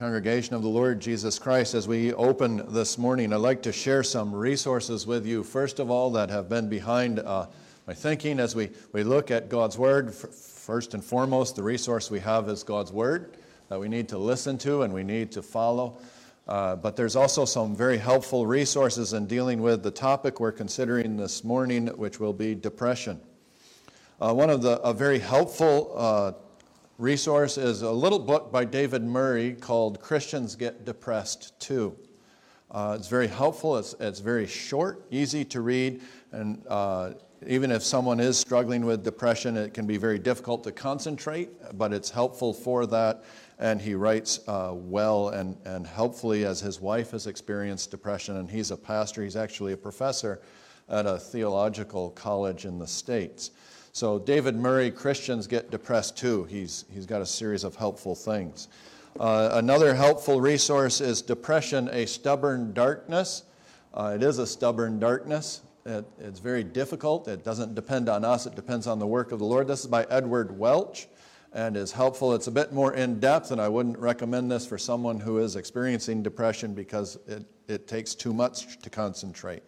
Congregation of the Lord Jesus Christ, as we open this morning, I'd like to share some resources with you, first of all, that have been behind my thinking as we look at God's Word. First and foremost, the resource we have is God's Word that we need to listen to and we need to follow. But there's also some very helpful resources in dealing with the topic we're considering this morning, which will be depression. One of a very helpful resource is a little book by David Murray called Christians Get Depressed Too. It's very helpful. It's very short, easy to read, and even if someone is struggling with depression, it can be very difficult to concentrate, but it's helpful for that. And he writes well and helpfully, as his wife has experienced depression, and he's a pastor. He's actually a professor at a theological college in the States. So David Murray, Christians Get Depressed Too. He's got a series of helpful things. Another helpful resource is Depression, a Stubborn Darkness. It is a stubborn darkness. It's very difficult. It doesn't depend on us. It depends on the work of the Lord. This is by Edward Welch and is helpful. It's a bit more in-depth, and I wouldn't recommend this for someone who is experiencing depression because it takes too much to concentrate.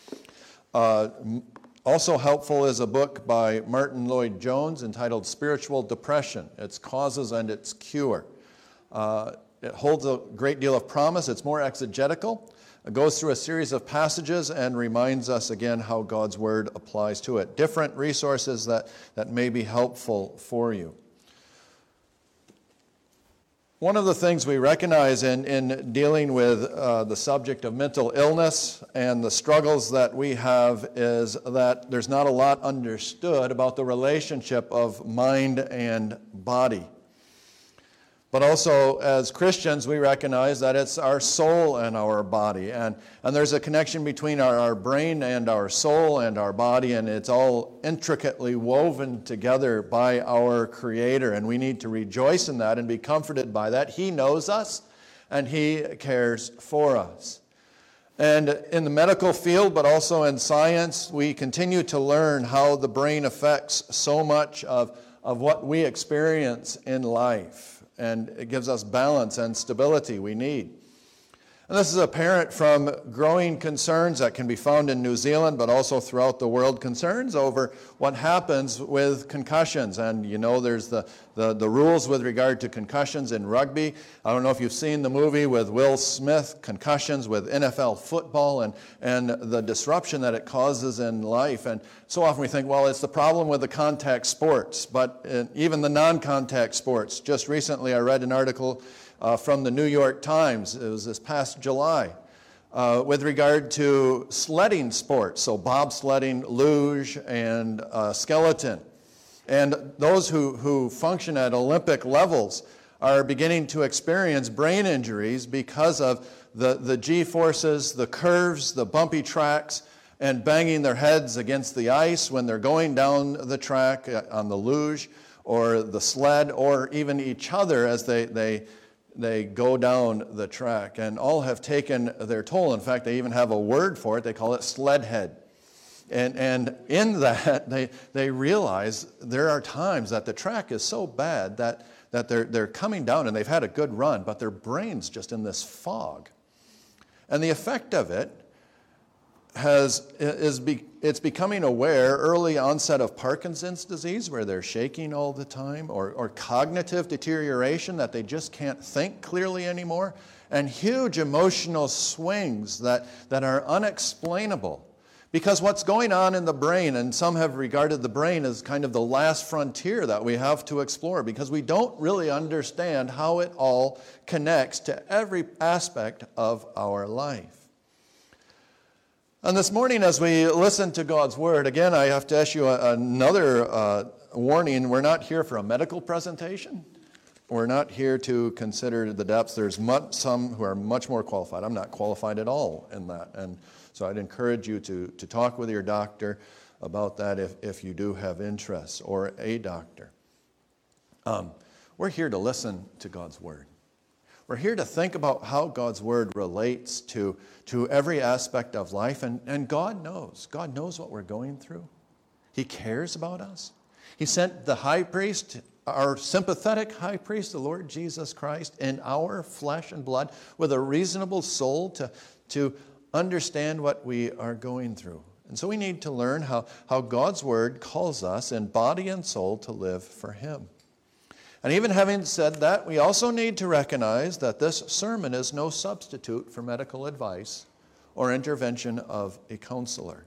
Also helpful is a book by Martin Lloyd-Jones entitled Spiritual Depression, Its Causes and Its Cure. It holds a great deal of promise. It's more exegetical. It goes through a series of passages and reminds us again how God's Word applies to it. Different resources that may be helpful for you. One of the things we recognize in dealing with the subject of mental illness and the struggles that we have is that there's not a lot understood about the relationship of mind and body. But also, as Christians, we recognize that it's our soul and our body. And there's a connection between our brain and our soul and our body, and it's all intricately woven together by our Creator. And we need to rejoice in that and be comforted by that. He knows us, and He cares for us. And in the medical field, but also in science, we continue to learn how the brain affects so much of what we experience in life. And it gives us balance and stability we need. And this is apparent from growing concerns that can be found in New Zealand, but also throughout the world, concerns over what happens with concussions. And you know there's the rules with regard to concussions in rugby. I don't know if you've seen the movie with Will Smith, concussions with NFL football and the disruption that it causes in life. And so often we think, well, it's the problem with the contact sports, but even the non-contact sports. Just recently I read an article from the New York Times. It was this past July with regard to sledding sports, so bobsledding, luge, and skeleton. And those who function at Olympic levels are beginning to experience brain injuries because of the G-forces, the curves, the bumpy tracks, and banging their heads against the ice when they're going down the track on the luge or the sled, or even each other as they go down the track, and all have taken their toll. In fact, they even have a word for it. They call it sled head. And in that, they realize there are times that the track is so bad that they're coming down, and they've had a good run, but their brain's just in this fog. And the effect of it it's becoming aware, early onset of Parkinson's disease, where they're shaking all the time, or cognitive deterioration, that they just can't think clearly anymore, and huge emotional swings that are unexplainable. Because what's going on in the brain, and some have regarded the brain as kind of the last frontier that we have to explore, because we don't really understand how it all connects to every aspect of our life. And this morning, as we listen to God's Word, again, I have to issue another warning. We're not here for a medical presentation. We're not here to consider the depths. There's some who are much more qualified. I'm not qualified at all in that. And so I'd encourage you to talk with your doctor about that if you do have interest, or a doctor. We're here to listen to God's Word. We're here to think about how God's Word relates to every aspect of life. And God knows. God knows what we're going through. He cares about us. He sent the high priest our sympathetic high priest, the Lord Jesus Christ, in our flesh and blood, with a reasonable soul to understand what we are going through. And so we need to learn how God's word calls us in body and soul to live for him. And even having said that, we also need to recognize that this sermon is no substitute for medical advice or intervention of a counselor.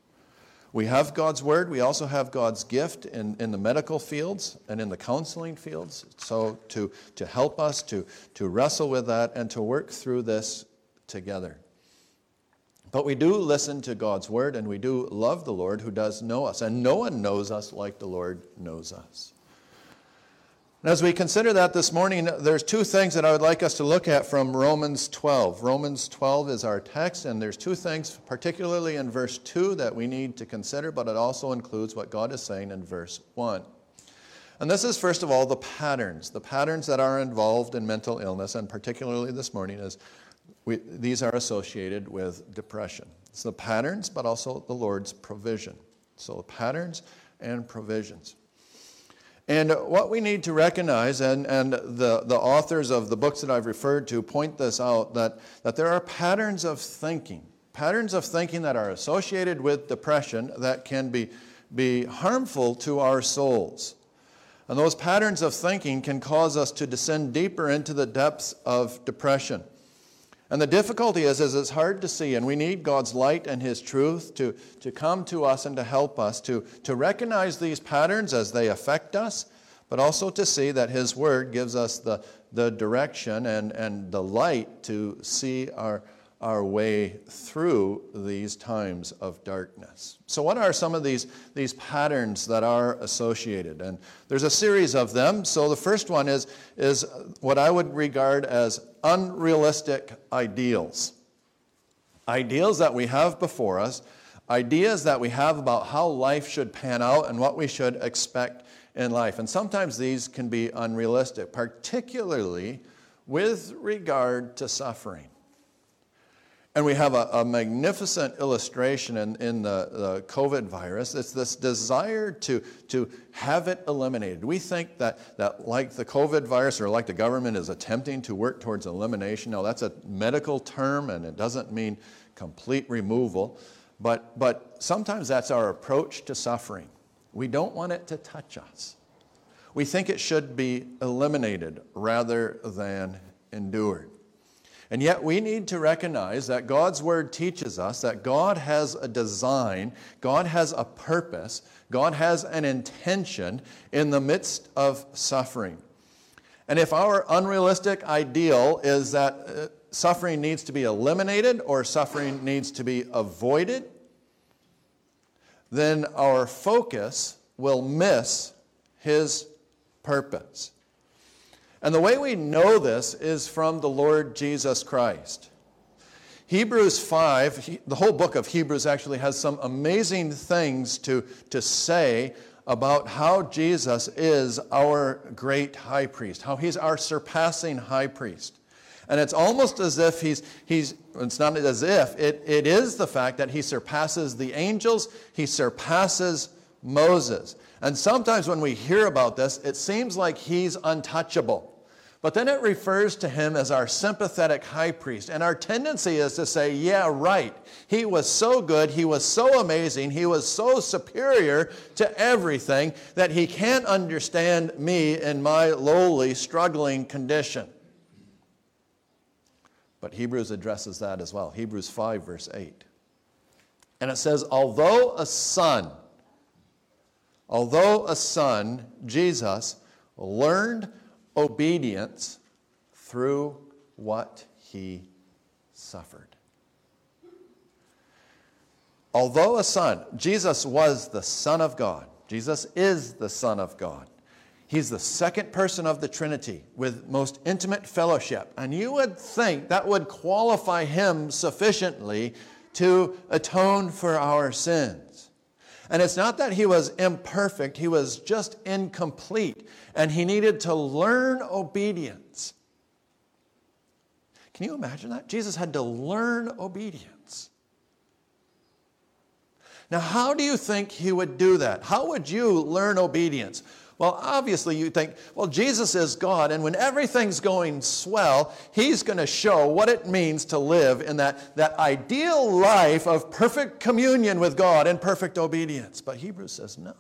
We have God's word. We also have God's gift in the medical fields and in the counseling fields. So to help us to wrestle with that and to work through this together. But we do listen to God's word, and we do love the Lord who does know us. And no one knows us like the Lord knows us. And as we consider that this morning, there's two things that I would like us to look at from Romans 12. Romans 12 is our text, and there's two things, particularly in verse 2, that we need to consider, but it also includes what God is saying in verse 1. And this is, first of all, the patterns that are involved in mental illness, and particularly this morning is these are associated with depression. It's the patterns, but also the Lord's provision. So the patterns and provisions. And what we need to recognize, and the authors of the books that I've referred to point this out, that there are patterns of thinking that are associated with depression that can be harmful to our souls. And those patterns of thinking can cause us to descend deeper into the depths of depression. And the difficulty is it's hard to see, and we need God's light and his truth to come to us and to help us to recognize these patterns as they affect us, but also to see that his word gives us the direction and the light to see our way through these times of darkness. So what are some of these patterns that are associated? And there's a series of them. So the first one is what I would regard as unrealistic ideals. Ideals that we have before us, ideas that we have about how life should pan out and what we should expect in life. And sometimes these can be unrealistic, particularly with regard to suffering. And we have a magnificent illustration in the COVID virus. It's this desire to have it eliminated. We think that like the COVID virus or like the government is attempting to work towards elimination. Now, that's a medical term, and it doesn't mean complete removal. But sometimes that's our approach to suffering. We don't want it to touch us. We think it should be eliminated rather than endured. And yet we need to recognize that God's word teaches us that God has a design, God has a purpose, God has an intention in the midst of suffering. And if our unrealistic ideal is that suffering needs to be eliminated or suffering needs to be avoided, then our focus will miss his purpose. And the way we know this is from the Lord Jesus Christ. Hebrews 5, the whole book of Hebrews actually has some amazing things to say about how Jesus is our great high priest, how he's our surpassing high priest. And it's almost as if it's not as if, it is the fact that he surpasses the angels, he surpasses Moses. And sometimes when we hear about this, it seems like he's untouchable. But then it refers to him as our sympathetic high priest. And our tendency is to say, yeah, right. He was so good, he was so amazing, he was so superior to everything that he can't understand me in my lowly, struggling condition. But Hebrews addresses that as well. Hebrews 5, verse 8. And it says, although a son, Jesus learned obedience through what he suffered. Although a son, Jesus was the Son of God. Jesus is the Son of God. He's the second person of the Trinity with most intimate fellowship. And you would think that would qualify him sufficiently to atone for our sins. And it's not that he was imperfect, he was just incomplete. And he needed to learn obedience. Can you imagine that? Jesus had to learn obedience. Now, how do you think he would do that? How would you learn obedience? Well, obviously you think, well, Jesus is God, and when everything's going swell, he's going to show what it means to live in that ideal life of perfect communion with God and perfect obedience. But Hebrews says no.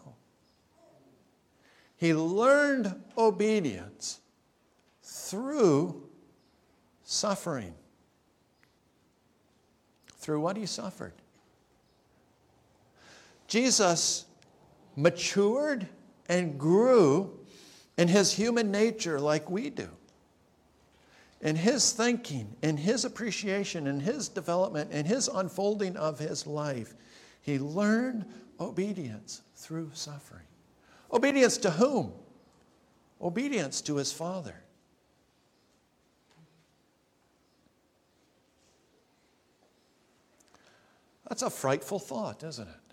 He learned obedience through suffering. Through what he suffered. Jesus matured and grew in his human nature like we do. In his thinking, in his appreciation, in his development, in his unfolding of his life, he learned obedience through suffering. Obedience to whom? Obedience to his Father. That's a frightful thought, isn't it?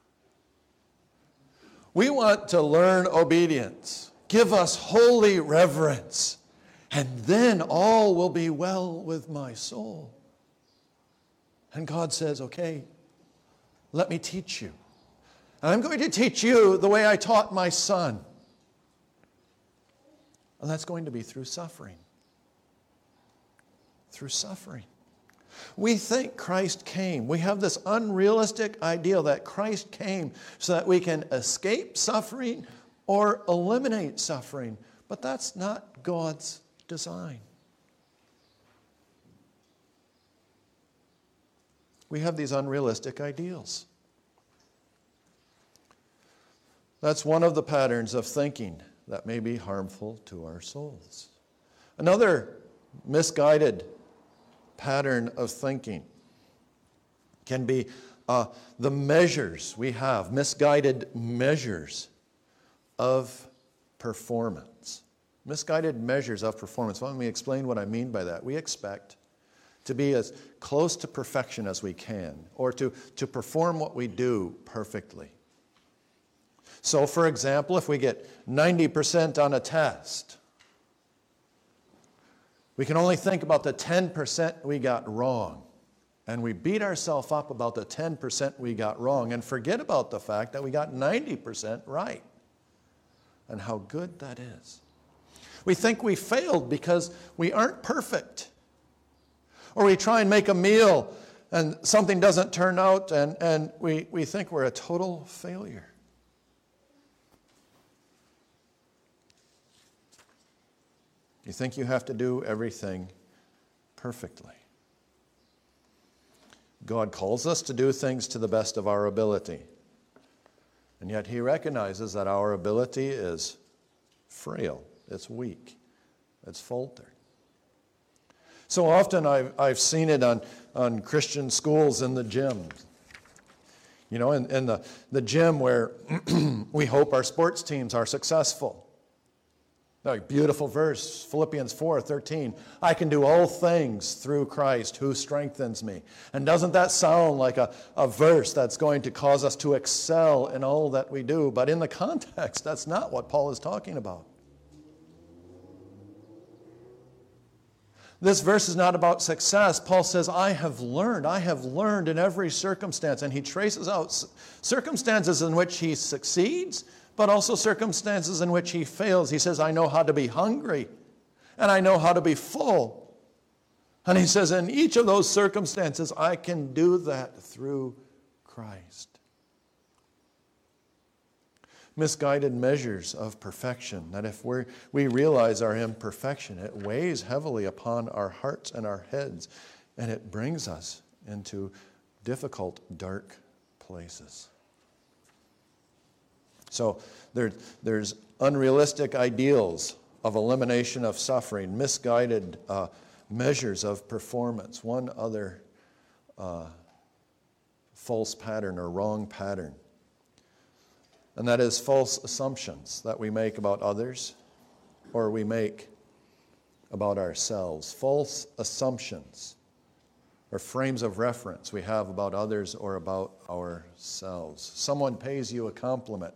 We want to learn obedience. Give us holy reverence, and then all will be well with my soul. And God says, okay, let me teach you. And I'm going to teach you the way I taught my son. And that's going to be through suffering. Through suffering. We think Christ came. We have this unrealistic ideal that Christ came so that we can escape suffering or eliminate suffering. But that's not God's design. We have these unrealistic ideals. That's one of the patterns of thinking that may be harmful to our souls. Another misguided pattern of thinking can be the measures we have, misguided measures of performance. Misguided measures of performance. Let me explain what I mean by that. We expect to be as close to perfection as we can, or to perform what we do perfectly. So, for example, if we get 90% on a test, we can only think about the 10% we got wrong. And we beat ourselves up about the 10% we got wrong and forget about the fact that we got 90% right. And how good that is. We think we failed because we aren't perfect. Or we try and make a meal and something doesn't turn out and we think we're a total failure. You think you have to do everything perfectly. God calls us to do things to the best of our ability. And yet he recognizes that our ability is frail, it's weak, it's faltered. So often I've seen it on Christian schools in the gym. You know, in the gym where we hope our sports teams are successful. A beautiful verse, Philippians 4:13. I can do all things through Christ who strengthens me. And doesn't that sound like a verse that's going to cause us to excel in all that we do? But in the context, that's not what Paul is talking about. This verse is not about success. Paul says, I have learned in every circumstance. And he traces out circumstances in which he succeeds, but also circumstances in which he fails. He says, I know how to be hungry, and I know how to be full. And he says, in each of those circumstances, I can do that through Christ. Misguided measures of perfection, that if we realize our imperfection, it weighs heavily upon our hearts and our heads, and it brings us into difficult, dark places. So there's unrealistic ideals of elimination of suffering, misguided measures of performance. One other false pattern or wrong pattern, and that is false assumptions that we make about others or we make about ourselves. False assumptions or frames of reference we have about others or about ourselves. Someone pays you a compliment.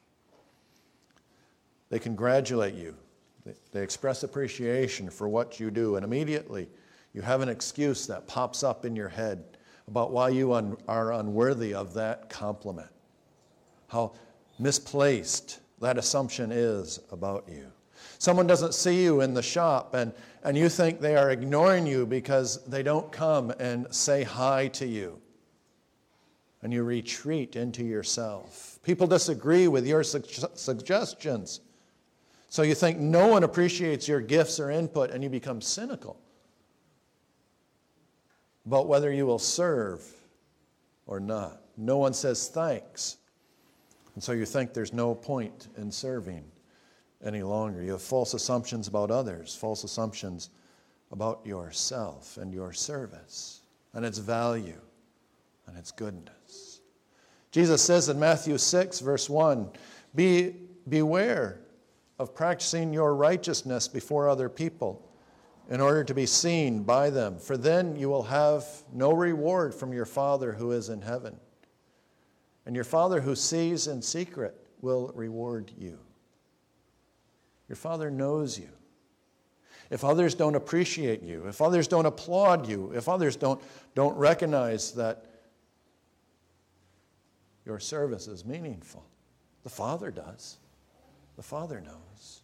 They congratulate you. They express appreciation for what you do, and immediately you have an excuse that pops up in your head about why you are unworthy of that compliment. How misplaced that assumption is about you. Someone doesn't see you in the shop and you think they are ignoring you because they don't come and say hi to you. And you retreat into yourself. People disagree with your suggestions. So you think no one appreciates your gifts or input, and you become cynical about whether you will serve or not. No one says thanks. And so you think there's no point in serving any longer. You have false assumptions about others, false assumptions about yourself and your service and its value and its goodness. Jesus says in Matthew 6, verse 1, beware of practicing your righteousness before other people in order to be seen by them, for then you will have no reward from your Father who is in heaven. And your Father who sees in secret will reward you. Your Father knows you. If others don't appreciate you, if others don't applaud you, if others don't recognize that your service is meaningful, the Father does. The Father knows.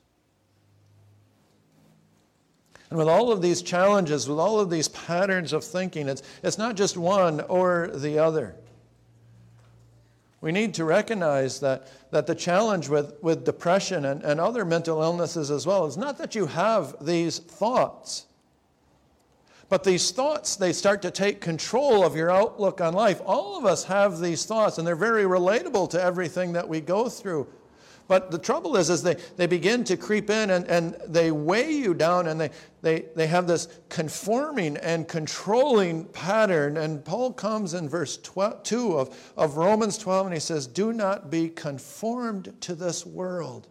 And with all of these challenges, with all of these patterns of thinking, it's not just one or the other. We need to recognize that the challenge with depression and other mental illnesses as well is not that you have these thoughts, but these thoughts, they start to take control of your outlook on life. All of us have these thoughts, and they're very relatable to everything that we go through. But the trouble is they begin to creep in and they weigh you down, and they have this conforming and controlling pattern. And Paul comes in verse 2 of Romans 12, and he says, do not be conformed to this world.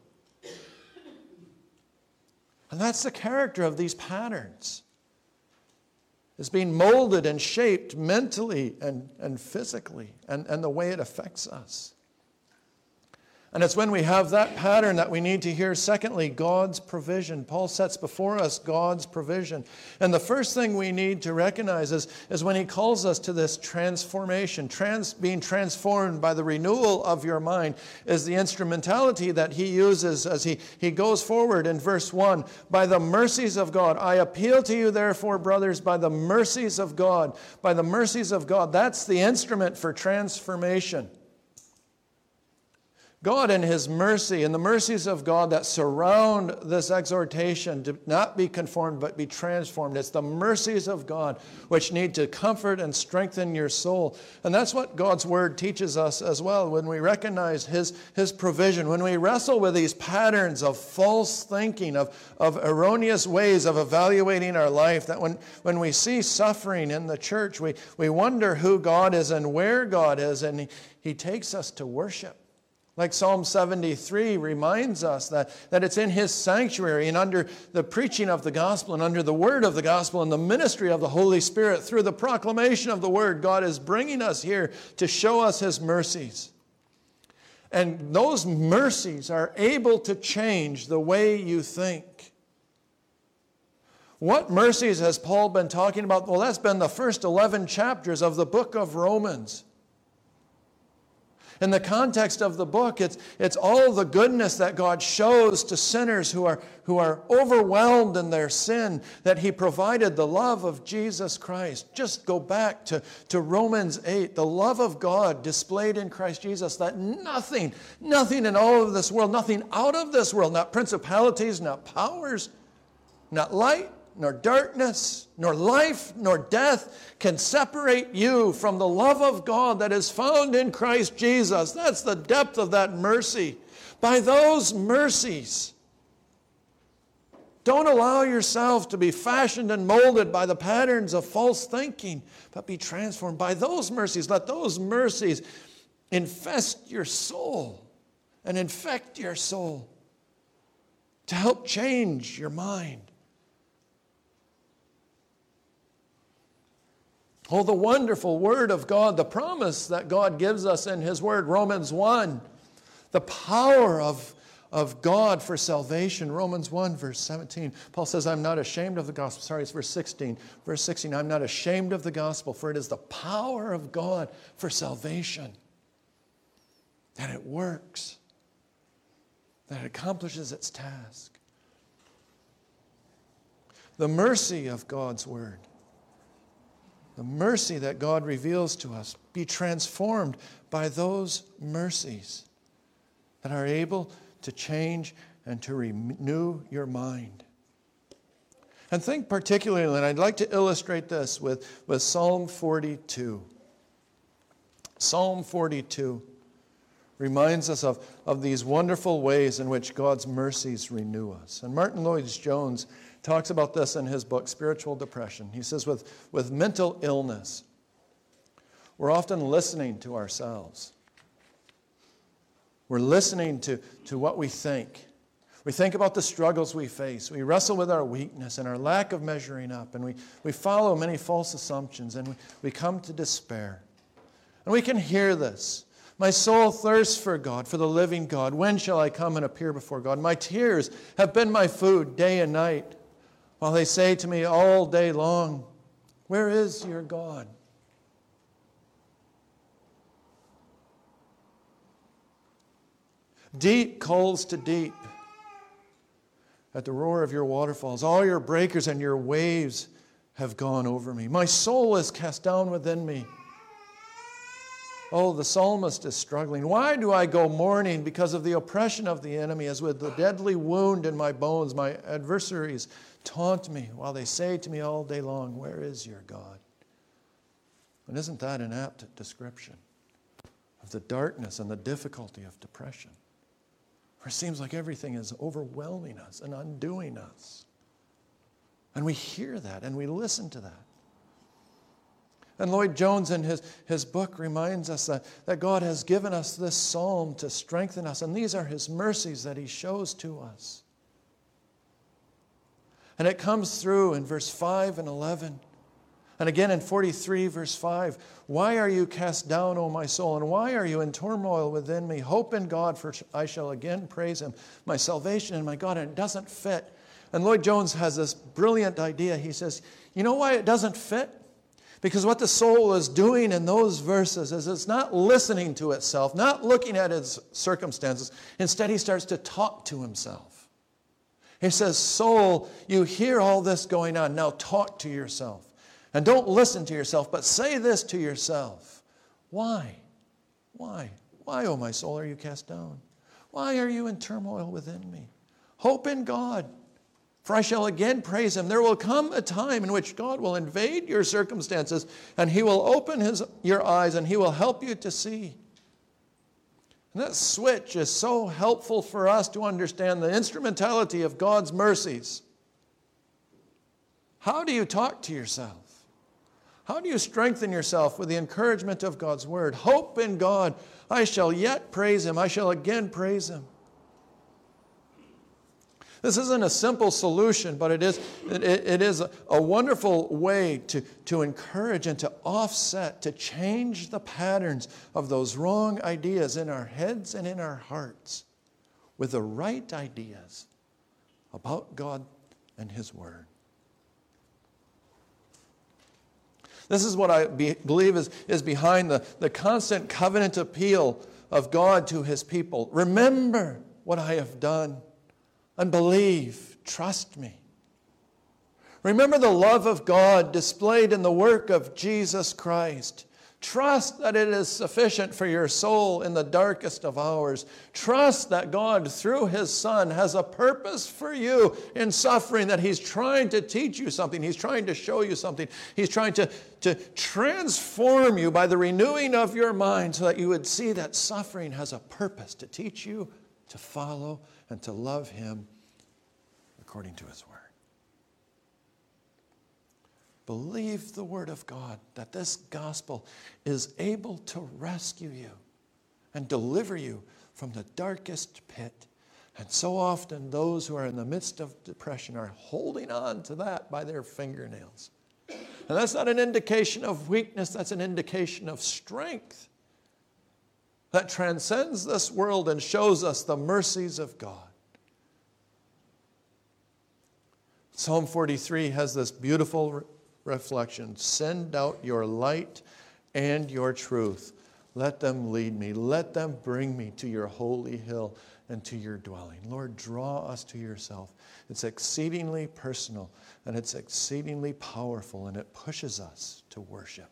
And that's the character of these patterns. It's being molded and shaped mentally and physically, and the way it affects us. And it's when we have that pattern that we need to hear, secondly, God's provision. Paul sets before us God's provision. And the first thing we need to recognize is when he calls us to this transformation, being transformed by the renewal of your mind, is the instrumentality that he uses as he goes forward in verse 1. By the mercies of God, I appeal to you, therefore, brothers, by the mercies of God. By the mercies of God. That's the instrument for transformation. God in his mercy and the mercies of God that surround this exhortation to not be conformed but be transformed. It's the mercies of God which need to comfort and strengthen your soul. And that's what God's word teaches us as well when we recognize his provision, when we wrestle with these patterns of false thinking, of erroneous ways of evaluating our life, that when we see suffering in the church, we wonder who God is and where God is, and he takes us to worship. Like Psalm 73 reminds us that it's in his sanctuary and under the preaching of the gospel and under the word of the gospel and the ministry of the Holy Spirit through the proclamation of the word, God is bringing us here to show us his mercies. And those mercies are able to change the way you think. What mercies has Paul been talking about? Well, that's been the first 11 chapters of the book of Romans. In the context of the book, it's all the goodness that God shows to sinners who are overwhelmed in their sin, that he provided the love of Jesus Christ. Just go back to Romans 8, the love of God displayed in Christ Jesus, that nothing in all of this world, nothing out of this world, not principalities, not powers, not light, nor darkness, nor life, nor death can separate you from the love of God that is found in Christ Jesus. That's the depth of that mercy. By those mercies, don't allow yourself to be fashioned and molded by the patterns of false thinking, but be transformed by those mercies. Let those mercies infest your soul and infect your soul to help change your mind. Oh, the wonderful word of God, the promise that God gives us in his word, Romans 1, the power of God for salvation. Romans 1, verse 17. Paul says, I'm not ashamed of the gospel. Sorry, it's verse 16. Verse 16, I'm not ashamed of the gospel, for it is the power of God for salvation. And it works. that accomplishes its task. The mercy of God's word, the mercy that God reveals to us, be transformed by those mercies that are able to change and to renew your mind. And think particularly, and I'd like to illustrate this with Psalm 42. Psalm 42 reminds us of these wonderful ways in which God's mercies renew us. And Martin Lloyd-Jones talks about this in his book, Spiritual Depression. He says, with mental illness, we're often listening to ourselves. We're listening to what we think. We think about the struggles we face. We wrestle with our weakness and our lack of measuring up. And we follow many false assumptions, and we come to despair. And we can hear this. My soul thirsts for God, for the living God. When shall I come and appear before God? My tears have been my food day and night, while they say to me all day long, where is your God? Deep calls to deep at the roar of your waterfalls. All your breakers and your waves have gone over me. My soul is cast down within me. Oh, the psalmist is struggling. Why do I go mourning because of the oppression of the enemy? As with the deadly wound in my bones, my adversaries taunt me while they say to me all day long, where is your God? And isn't that an apt description of the darkness and the difficulty of depression? Where it seems like everything is overwhelming us and undoing us. And we hear that and we listen to that. And Lloyd-Jones in his book reminds us that God has given us this psalm to strengthen us. And these are his mercies that he shows to us. And it comes through in verse 5 and 11. And again in 43 verse 5. Why are you cast down, O my soul? And why are you in turmoil within me? Hope in God, for I shall again praise him. My salvation and my God. And it doesn't fit. And Lloyd-Jones has this brilliant idea. He says, you know why it doesn't fit? Because what the soul is doing in those verses is it's not listening to itself, not looking at its circumstances. Instead, he starts to talk to himself. He says, soul, you hear all this going on. Now talk to yourself. And don't listen to yourself, but say this to yourself. Why? Why? Why, O my soul, are you cast down? Why are you in turmoil within me? Hope in God. For I shall again praise him. There will come a time in which God will invade your circumstances, and he will open your eyes, and he will help you to see. And that switch is so helpful for us to understand the instrumentality of God's mercies. How do you talk to yourself? How do you strengthen yourself with the encouragement of God's word? Hope in God. I shall yet praise him. I shall again praise him. This isn't a simple solution, but it is a wonderful way to encourage and to offset, to change the patterns of those wrong ideas in our heads and in our hearts with the right ideas about God and his word. This is what I believe is behind the constant covenant appeal of God to his people. Remember what I have done. And believe, trust me. Remember the love of God displayed in the work of Jesus Christ. Trust that it is sufficient for your soul in the darkest of hours. Trust that God, through his Son, has a purpose for you in suffering, that he's trying to teach you something. He's trying to show you something. He's trying to transform you by the renewing of your mind so that you would see that suffering has a purpose to teach you to follow and to love him according to his word. Believe the word of God, that this gospel is able to rescue you and deliver you from the darkest pit. And so often those who are in the midst of depression are holding on to that by their fingernails. And that's not an indication of weakness, that's an indication of strength that transcends this world and shows us the mercies of God. Psalm 43 has this beautiful reflection. Send out your light and your truth. Let them lead me. Let them bring me to your holy hill into your dwelling. Lord, draw us to yourself. It's exceedingly personal, and it's exceedingly powerful, and it pushes us to worship,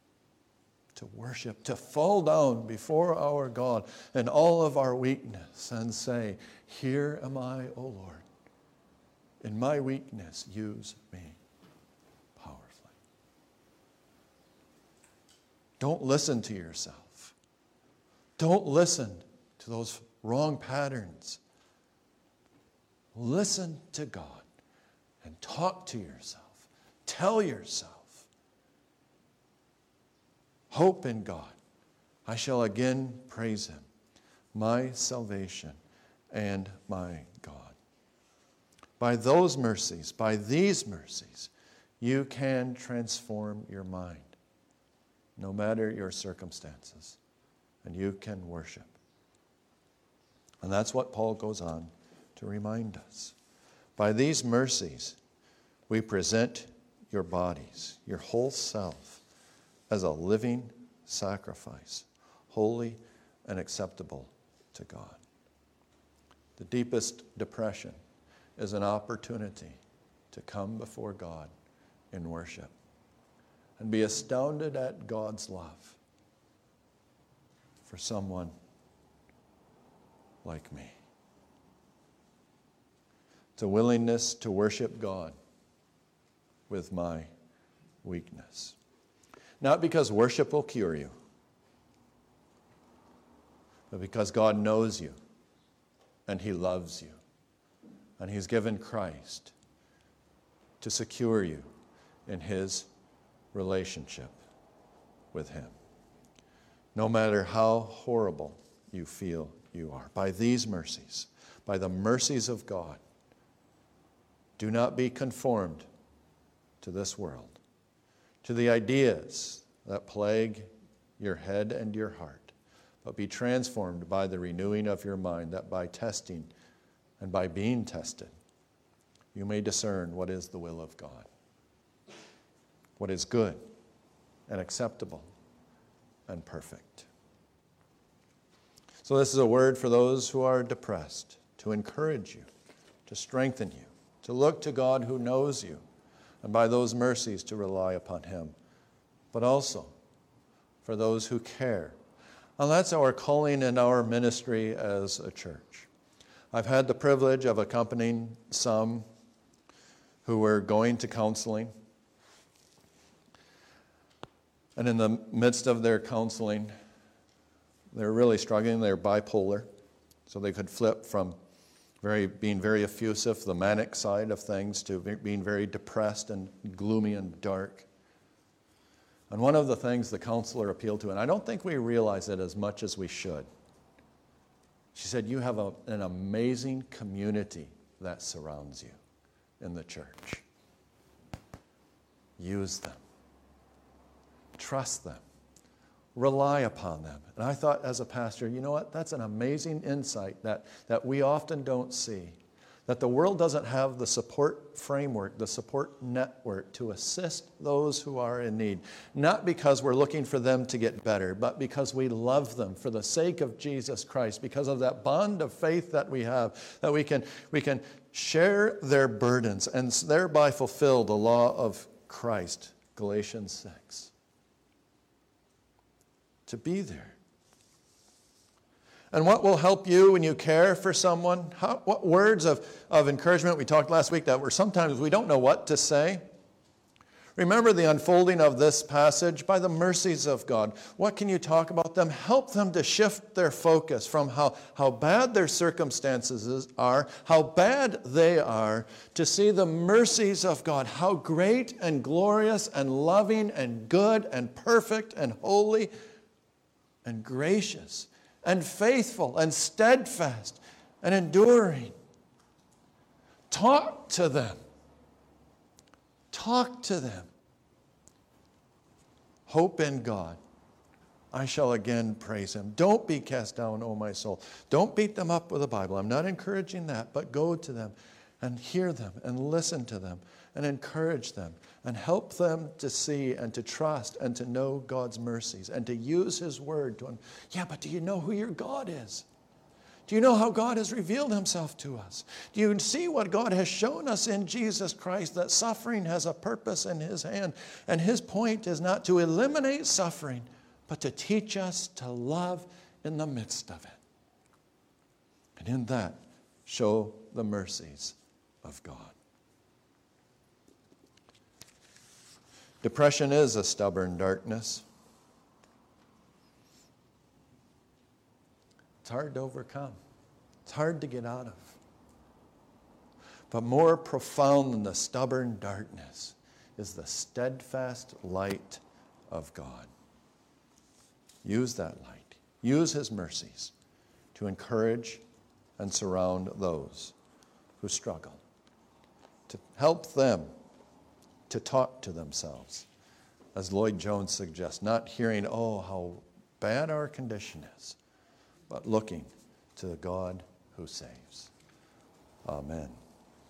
to fall down before our God in all of our weakness and say, here am I, O Lord. In my weakness, use me powerfully. Don't listen to yourself. Don't listen to those wrong patterns. Listen to God and talk to yourself. Tell yourself, hope in God. I shall again praise him, my salvation and my God. By those mercies, by these mercies, you can transform your mind, no matter your circumstances, and you can worship. And that's what Paul goes on to remind us. By these mercies, we present your bodies, your whole self, as a living sacrifice, holy and acceptable to God. The deepest depression is an opportunity to come before God in worship and be astounded at God's love for someone like me. It's a willingness to worship God with my weakness. Not because worship will cure you, but because God knows you and he loves you. And he's given Christ to secure you in his relationship with him. No matter how horrible you feel you are. By these mercies, by the mercies of God, do not be conformed to this world, to the ideas that plague your head and your heart, but be transformed by the renewing of your mind, that by testing and by being tested, you may discern what is the will of God, what is good and acceptable and perfect. So this is a word for those who are depressed, to encourage you, to strengthen you, to look to God who knows you, and by those mercies to rely upon him, but also for those who care. And that's our calling in our ministry as a church. I've had the privilege of accompanying some who were going to counseling. And in the midst of their counseling, they were really struggling. They were bipolar, so they could flip from being very effusive, the manic side of things, to being very depressed and gloomy and dark. And one of the things the counselor appealed to, and I don't think we realize it as much as we should, she said, you have an amazing community that surrounds you in the church. Use them. Trust them. Rely upon them. And I thought as a pastor, you know what? That's an amazing insight that we often don't see. That the world doesn't have the support framework, the support network to assist those who are in need. Not because we're looking for them to get better, but because we love them for the sake of Jesus Christ, because of that bond of faith that we have, that we can share their burdens and thereby fulfill the law of Christ, Galatians 6. To be there. And what will help you when you care for someone? What words of encouragement? We talked last week that sometimes we don't know what to say. Remember the unfolding of this passage by the mercies of God. What can you talk about them? Help them to shift their focus from how bad their circumstances are, how bad they are, to see the mercies of God, how great and glorious and loving and good and perfect and holy and gracious and faithful and steadfast and enduring. Talk to them. Talk to them. Hope in God. I shall again praise him. Don't be cast down, O my soul. Don't beat them up with the Bible. I'm not encouraging that, but go to them and hear them and listen to them and encourage them and help them to see and to trust and to know God's mercies and to use his word to them. Yeah, but do you know who your God is? Do you know how God has revealed himself to us? Do you see what God has shown us in Jesus Christ, that suffering has a purpose in his hand? And his point is not to eliminate suffering, but to teach us to love in the midst of it. And in that, show the mercies of God. Depression is a stubborn darkness. It's hard to overcome. It's hard to get out of. But more profound than the stubborn darkness is the steadfast light of God. Use that light. Use his mercies to encourage and surround those who struggle, to help them to talk to themselves, as Lloyd Jones suggests, not hearing, oh, how bad our condition is, but looking to the God who saves. Amen.